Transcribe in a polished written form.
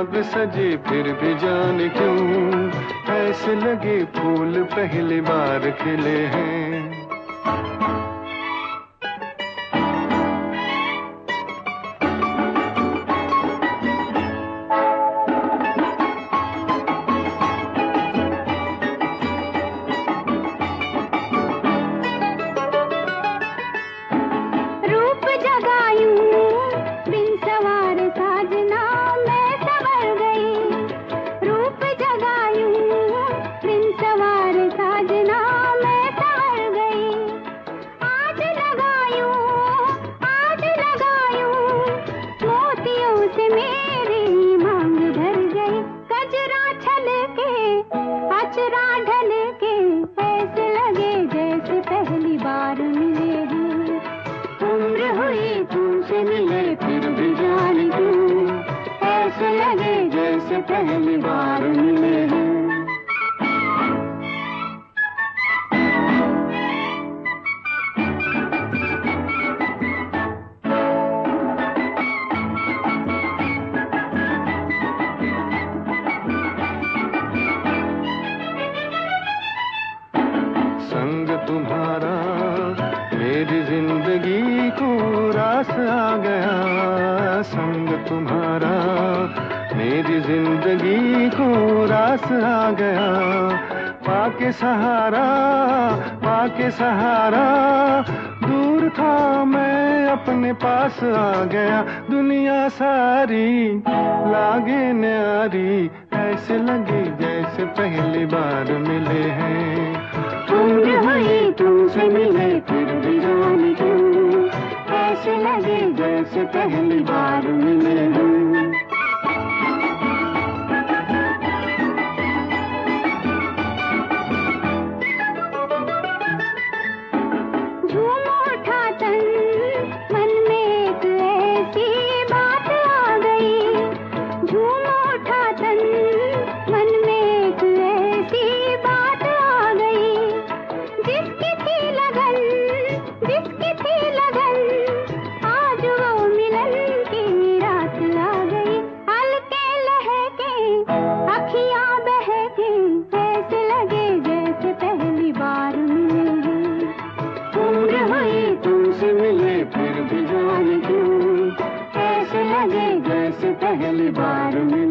बाग सजे फिर भी जाने क्यों, ऐसे लगे फूल पहली बार खिले हैं। फिर भी जाने क्यों, ऐसे लगे जैसे पहली बार मिले हैं। संग तुम्हारा मेरी जिंदगी को रास आ गया, संग तुम्हारा मेरी जिंदगी को रास आ गया। पाके सहारा दूर था मैं अपने पास आ गया। दुनिया सारी लागे न्यारी, ऐसे लगे जैसे पहली बार मिले हैं। उम्र हुई तुमसे मिले फिर भी जाने क्यों, ऐसे लगे जैसे पहली बार मिले हैं। झूम उठा तन मन में एक ऐसी बात आ गई, झूम उठा तन मन में एक ऐसी बात आ गई। जिसकी थी लगन आज वो मिलन की रात आ गई। हल्के लहके अखियां बहके, ऐसे लगे जैसे पहली बार मिले हैं। उम्र हुई तुमसे मिले फिर भी जाने क्यों, ऐसे लगे जैसे पहली बार मिले।